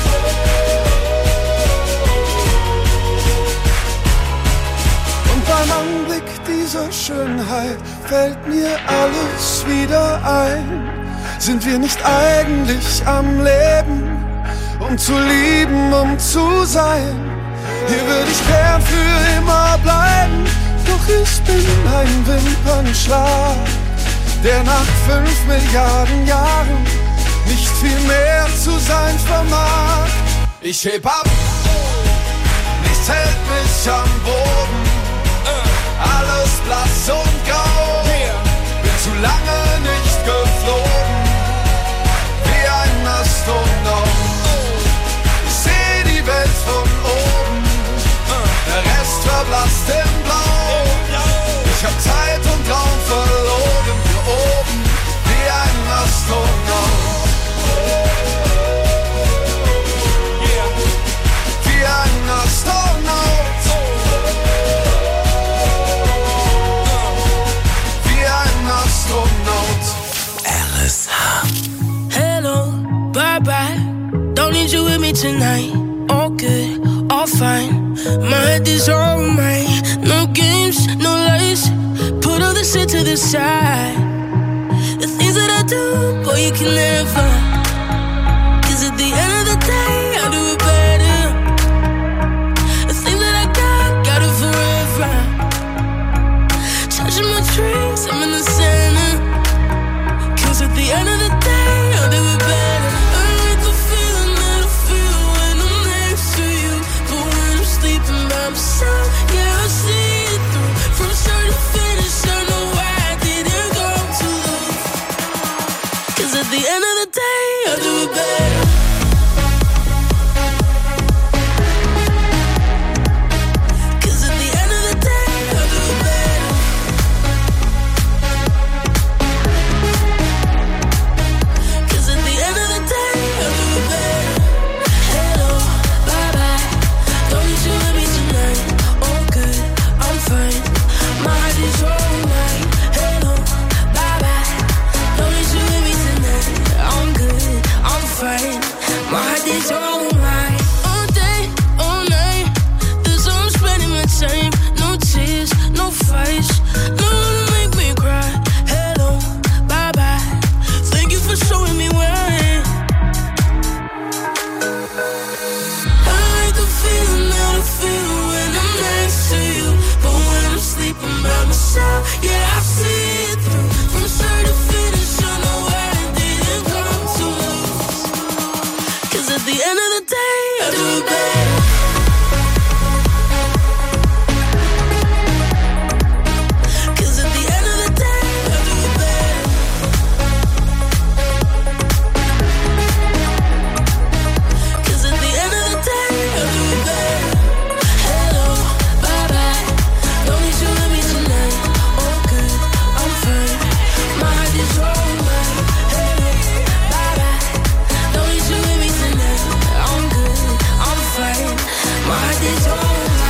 Und beim Anblick dieser Schönheit fällt mir alles wieder ein. Sind wir nicht eigentlich am Leben, um zu lieben, um zu sein? Hier würde ich gern für immer bleiben, doch ich bin ein Wimpernschlag, der nach fünf Milliarden Jahren nicht viel mehr zu sein vermag. Ich heb ab, nichts hält mich am Boden, alles blass und grau, bin zu lange nicht geflogen, wie ein Astronaut. Ich seh die Welt von oben, der Rest verblasst in Blau. Ich hab Zeit und Raum verloren, hier oben, wie ein Astronaut. Wie ein Astronaut. Wie ein Astronaut. R S H. Hello, bye bye. Don't need you with me tonight. All good, all fine. My head is on mine. No games, no lies. Put all this shit to the side. The things that I do, boy, you can never. Cause at the end of the day, I do it better. The things that I got, got it forever. Charging my drinks, I'm in the center. Cause at the end of the day, I do it better. I like the feeling that I feel when I'm next to you. But when I'm sleeping by myself, yeah, I see it through. From start to finish, I know why I didn't go too low. Cause at the end of the day, I do it better. Cause at the end of the day, I do it better. Cause at the end of the day, I do it better. Hello, bye bye. Don't need you with me tonight. is over.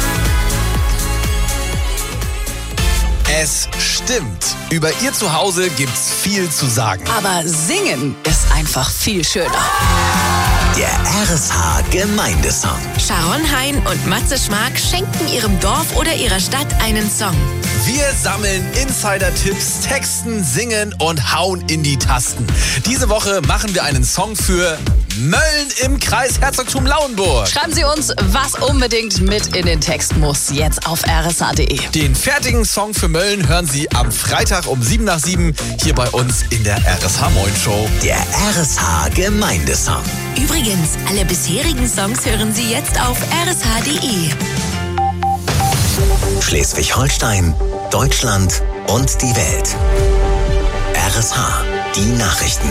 Es stimmt. Über ihr Zuhause gibt's viel zu sagen. Aber singen ist einfach viel schöner. Der R S H Gemeindesong. Sharon Hein und Matze Schmark schenken ihrem Dorf oder ihrer Stadt einen Song. Wir sammeln Insider-Tipps, texten, singen und hauen in die Tasten. Diese Woche machen wir einen Song für Mölln im Kreis Herzogtum Lauenburg. Schreiben Sie uns, was unbedingt mit in den Text muss, jetzt auf r s h punkt d e. Den fertigen Song für Mölln hören Sie am Freitag um sieben nach sieben hier bei uns in der R S H Moin Show. Der R S H Gemeindesong. Übrigens, alle bisherigen Songs hören Sie jetzt auf r s h punkt d e. Schleswig-Holstein, Deutschland und die Welt. R S H, die Nachrichten.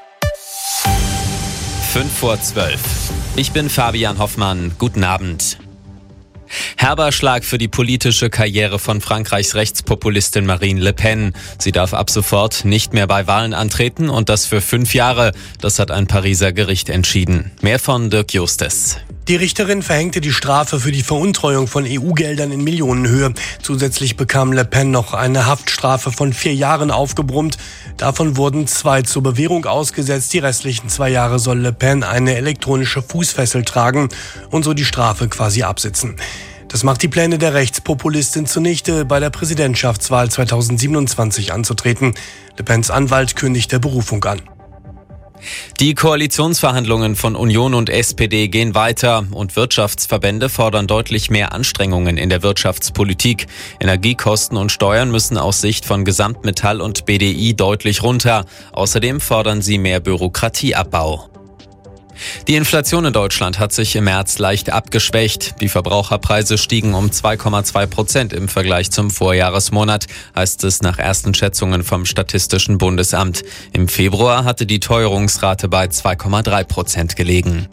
Fünf vor zwölf. Ich bin Fabian Hoffmann. Guten Abend. Herber Schlag für die politische Karriere von Frankreichs Rechtspopulistin Marine Le Pen. Sie darf ab sofort nicht mehr bei Wahlen antreten und das für fünf Jahre. Das hat ein Pariser Gericht entschieden. Mehr von Dirk Justes. Die Richterin verhängte die Strafe für die Veruntreuung von E U-Geldern in Millionenhöhe. Zusätzlich bekam Le Pen noch eine Haftstrafe von vier Jahren aufgebrummt. Davon wurden zwei zur Bewährung ausgesetzt. Die restlichen zwei Jahre soll Le Pen eine elektronische Fußfessel tragen und so die Strafe quasi absitzen. Das macht die Pläne der Rechtspopulistin zunichte, bei der Präsidentschaftswahl zweitausendsiebenundzwanzig anzutreten. Le Pens Anwalt kündigte Berufung an. Die Koalitionsverhandlungen von Union und S P D gehen weiter und Wirtschaftsverbände fordern deutlich mehr Anstrengungen in der Wirtschaftspolitik. Energiekosten und Steuern müssen aus Sicht von Gesamtmetall und B D I deutlich runter. Außerdem fordern sie mehr Bürokratieabbau. Die Inflation in Deutschland hat sich im März leicht abgeschwächt. Die Verbraucherpreise stiegen um zwei Komma zwei Prozent im Vergleich zum Vorjahresmonat, heißt es nach ersten Schätzungen vom Statistischen Bundesamt. Im Februar hatte die Teuerungsrate bei zwei Komma drei Prozent gelegen.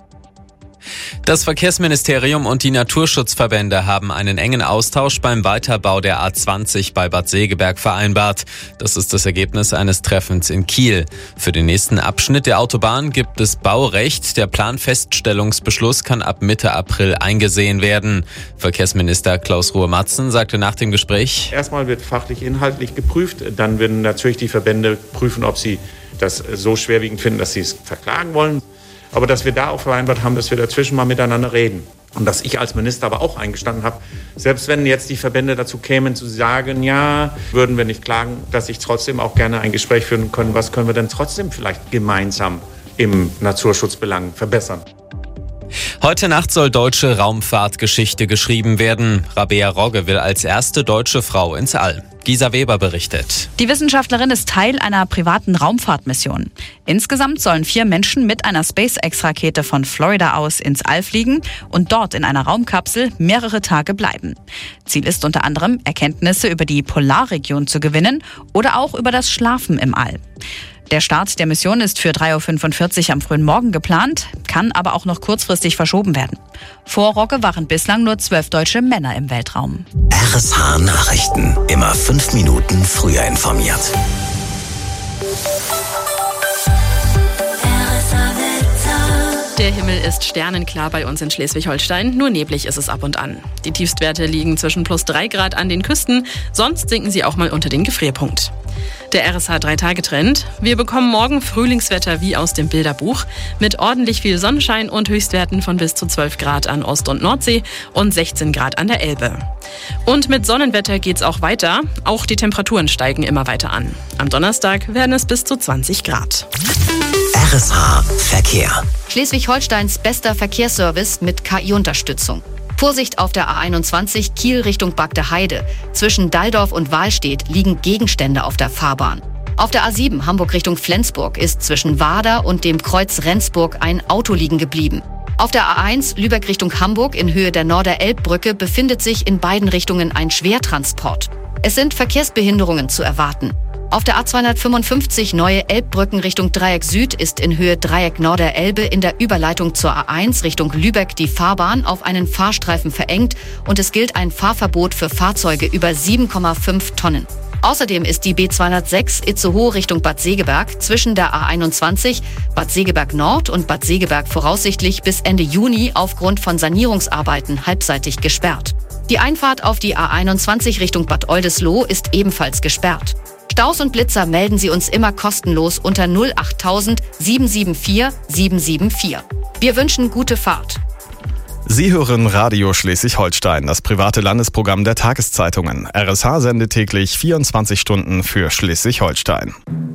Das Verkehrsministerium und die Naturschutzverbände haben einen engen Austausch beim Weiterbau der A zwanzig bei Bad Segeberg vereinbart. Das ist das Ergebnis eines Treffens in Kiel. Für den nächsten Abschnitt der Autobahn gibt es Baurecht. Der Planfeststellungsbeschluss kann ab Mitte April eingesehen werden. Verkehrsminister Klaus Ruhe-Matzen sagte nach dem Gespräch: Erstmal wird fachlich inhaltlich geprüft. Dann werden natürlich die Verbände prüfen, ob sie das so schwerwiegend finden, dass sie es verklagen wollen. Aber dass wir da auch vereinbart haben, dass wir dazwischen mal miteinander reden. Und dass ich als Minister aber auch eingestanden habe, selbst wenn jetzt die Verbände dazu kämen zu sagen, ja, würden wir nicht klagen, dass ich trotzdem auch gerne ein Gespräch führen können, was können wir denn trotzdem vielleicht gemeinsam im Naturschutzbelang verbessern. Heute Nacht soll deutsche Raumfahrtgeschichte geschrieben werden. Rabea Rogge will als erste deutsche Frau ins All. Gisa Weber berichtet. Die Wissenschaftlerin ist Teil einer privaten Raumfahrtmission. Insgesamt sollen vier Menschen mit einer SpaceX-Rakete von Florida aus ins All fliegen und dort in einer Raumkapsel mehrere Tage bleiben. Ziel ist unter anderem, Erkenntnisse über die Polarregion zu gewinnen oder auch über das Schlafen im All. Der Start der Mission ist für drei Uhr fünfundvierzig am frühen Morgen geplant, kann aber auch noch kurzfristig verschoben werden. Vor Rogge waren bislang nur zwölf deutsche Männer im Weltraum. R S H Nachrichten. Immer fünf Minuten früher informiert. Der Himmel ist sternenklar bei uns in Schleswig-Holstein, nur neblig ist es ab und an. Die Tiefstwerte liegen zwischen plus drei Grad an den Küsten, sonst sinken sie auch mal unter den Gefrierpunkt. Der R S H drei Tage Trend. Wir bekommen morgen Frühlingswetter wie aus dem Bilderbuch mit ordentlich viel Sonnenschein und Höchstwerten von bis zu zwölf Grad an Ost- und Nordsee und sechzehn Grad an der Elbe. Und mit Sonnenwetter geht's auch weiter. Auch die Temperaturen steigen immer weiter an. Am Donnerstag werden es bis zu zwanzig Grad. R S H Verkehr. Schleswig-Holsteins bester Verkehrsservice mit K I-Unterstützung. Vorsicht auf der A einundzwanzig Kiel Richtung Bagde Heide. Zwischen Dalldorf und Wahlstedt liegen Gegenstände auf der Fahrbahn. Auf der A sieben Hamburg Richtung Flensburg ist zwischen Wader und dem Kreuz Rendsburg ein Auto liegen geblieben. Auf der A eins Lübeck Richtung Hamburg in Höhe der Norder-Elb-Brücke befindet sich in beiden Richtungen ein Schwertransport. Es sind Verkehrsbehinderungen zu erwarten. Auf der A zweihundertfünfundfünfzig Neue Elbbrücken Richtung Dreieck Süd ist in Höhe Dreieck Norderelbe in der Überleitung zur A eins Richtung Lübeck die Fahrbahn auf einen Fahrstreifen verengt und es gilt ein Fahrverbot für Fahrzeuge über sieben Komma fünf Tonnen. Außerdem ist die B zweihundertsechs Itzehoe Richtung Bad Segeberg zwischen der A einundzwanzig, Bad Segeberg Nord und Bad Segeberg voraussichtlich bis Ende Juni aufgrund von Sanierungsarbeiten halbseitig gesperrt. Die Einfahrt auf die A einundzwanzig Richtung Bad Oldesloe ist ebenfalls gesperrt. Staus und Blitzer melden Sie uns immer kostenlos unter null achttausend sieben sieben vier sieben sieben vier. Wir wünschen gute Fahrt. Sie hören Radio Schleswig-Holstein, das private Landesprogramm der Tageszeitungen. R S H sendet täglich vierundzwanzig Stunden für Schleswig-Holstein.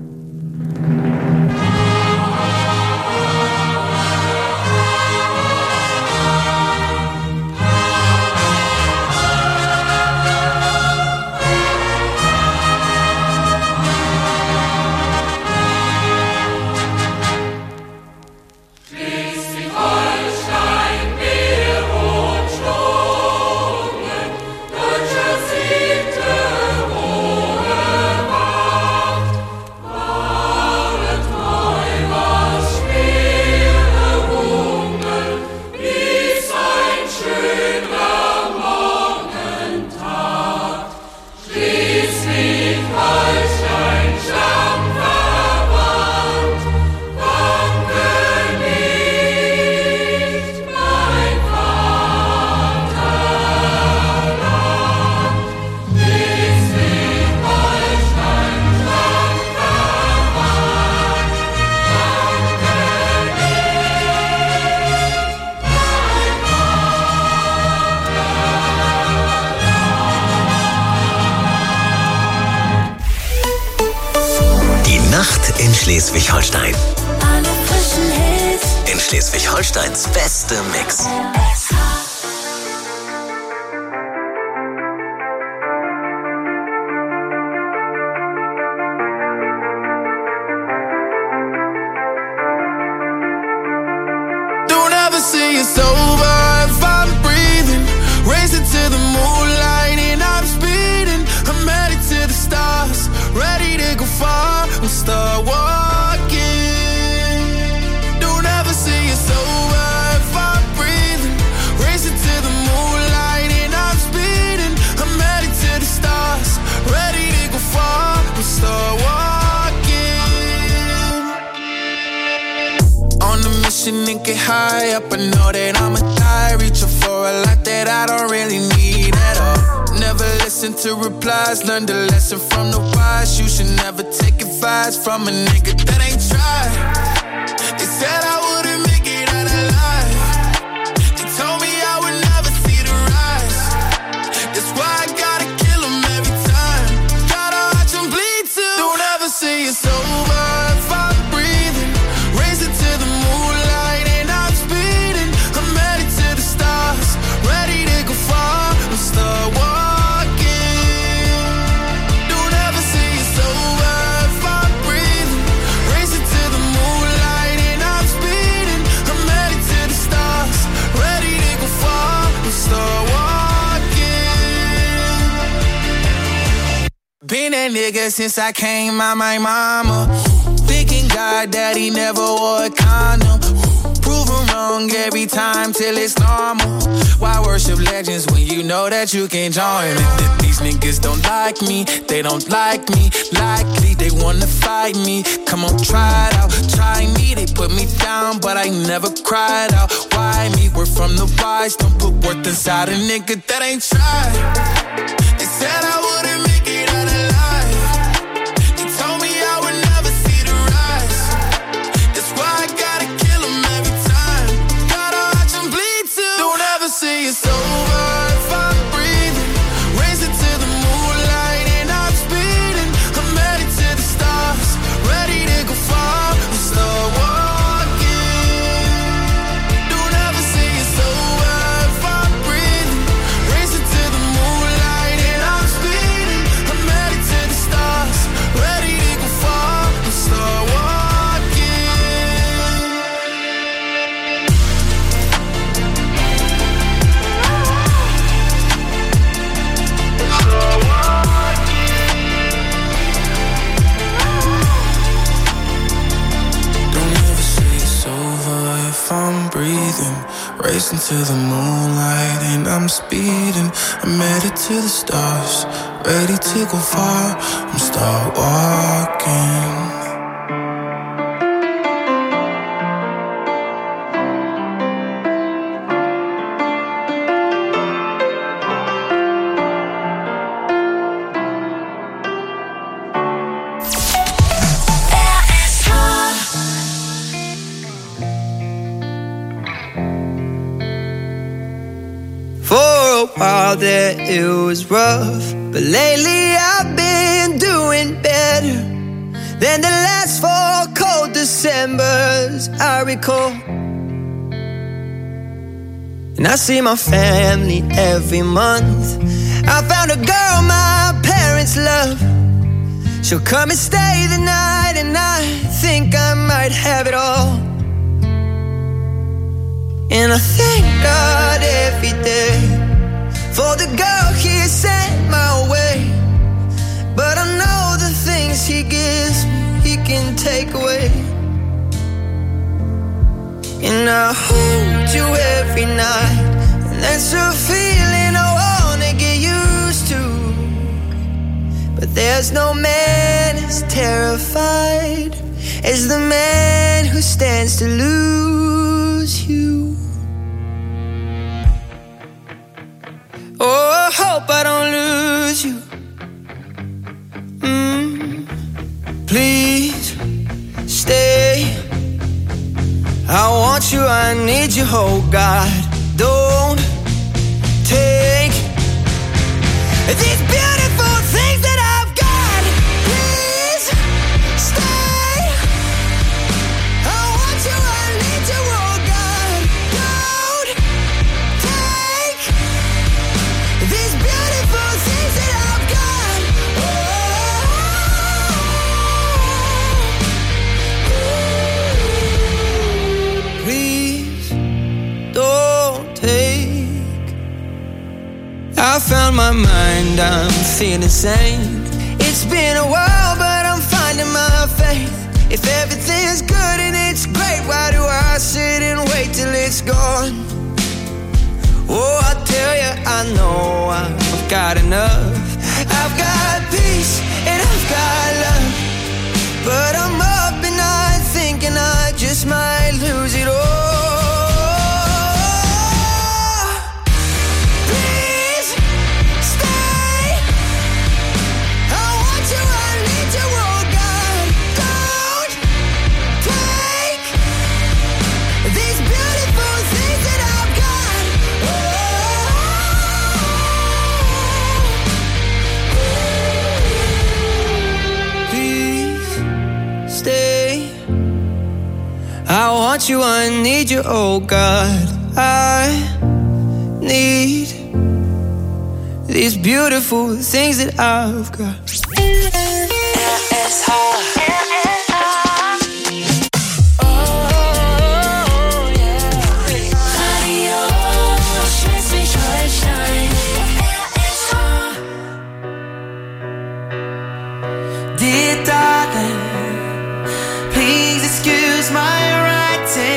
In Schleswig-Holstein. Alle frischen Hits. In Schleswig-Holsteins beste Mix. Don't ever say it's over if I'm breathing. Racing to the moonlight and I'm speeding. I'm headed to the stars, ready to go far. We'll start walking. Don't ever say it's over if I'm breathing. Racing to the moonlight and I'm speeding. I'm headed to the stars, ready to go far. We'll start walking. On a mission and get high up. I know that I'ma die, reaching for a lot that I don't really need at all. Never listen to replies, learn the lesson from the wise. You should never take advice from a nigga that ain't tried. They said I wouldn't make it out alive. They told me I would never see the rise. That's why I gotta kill them every time. Gotta watch them bleed too. Don't ever say it's over if I'm breathing. Racing to the moonlight and I'm speeding. I'm headed to the stars, ready to go far. I'm start walking. Been that nigga since I came out my mama. Thinking God that he never wore a condom. Proven wrong every time till it's normal. Why worship legends when you know that you can join me? These niggas don't like me, they don't like me. Likely they wanna fight me. Come on, try it out, try me. They put me down, but I never cried out. Why me? We're from the wise. Don't put worth inside a nigga that ain't tried. They said I wouldn't make it out alive. They told me I would never see the rise. That's why I gotta kill them every time. Gotta watch them bleed too. Don't ever say it's over if I'm breathing. Racing to the moonlight and I'm speeding. I'm headed to the stars, ready to go far. We'll start walking. Don't ever say it's over if I'm breathing. Racing to the moonlight. racing to the moonlight and I'm speeding. I'm headed to the stars, ready to go far. I'm start walking. While there it was rough, but lately I've been doing better than the last four cold Decembers I recall. And I see my family every month. I found a girl my parents love. She'll come and stay the night, and I think I might have it all. And I thank God every day for the girl he sent my way. But I know the things he gives me, he can take away. And I hold you every night, and that's a feeling I wanna get used to. But there's no man as terrified as the man who stands to lose you. Oh, I hope I don't lose you. Mm, please stay. I want you, I need you, oh God. Don't take these beautiful things that I've got. Please stay. I want you, I need you, oh God. Don't take these beautiful things that I've got. Oh, please don't take. I found my mind, I'm feeling sane. It's been a while, but I'm finding my faith. If everything's good and it's great, why do I sit and wait till it's gone? Oh, I tell you, I know I've got enough. I've got peace and I've got love. But I'm up and I'm thinking I just might lose it all. Please stay. I want you, I need you, oh God. Don't take these beautiful things that I've got. Please stay. I want you, I need you, oh God. I need these beautiful things that I've got. Die